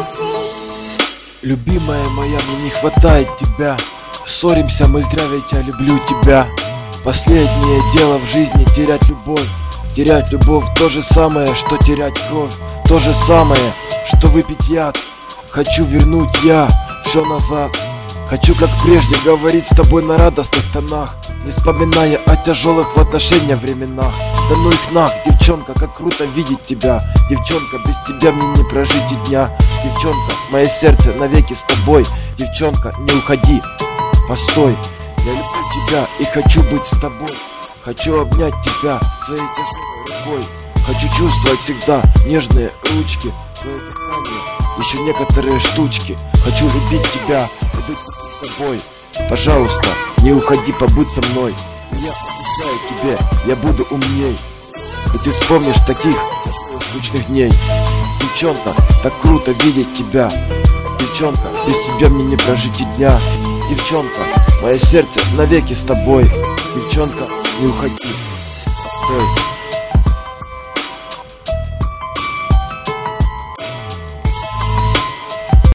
Любимая моя, мне не хватает тебя. Ссоримся мы зря, ведь я люблю тебя. Последнее дело в жизни — терять любовь. Терять любовь — то же самое, что терять кровь. То же самое, что выпить яд. Хочу вернуть я все назад. Хочу, как прежде, говорить с тобой на радостных тонах, не вспоминая о тяжелых в отношениях временах. Да ну их нах, девчонка, как круто видеть тебя. Девчонка, без тебя мне не прожить и дня. Девчонка, мое сердце навеки с тобой. Девчонка, не уходи, постой. Я люблю тебя и хочу быть с тобой. Хочу обнять тебя своей тяжелой рукой. Хочу чувствовать всегда нежные ручки, твое дыхание, еще некоторые штучки. Хочу любить тебя и быть с тобой. Пожалуйста, не уходи, побудь со мной. Я обещаю тебе, я буду умней. И ты вспомнишь таких скучных дней. Девчонка, так круто видеть тебя. Девчонка, без тебя мне не прожить и дня. Девчонка, мое сердце навеки с тобой. Девчонка, не уходи, стой.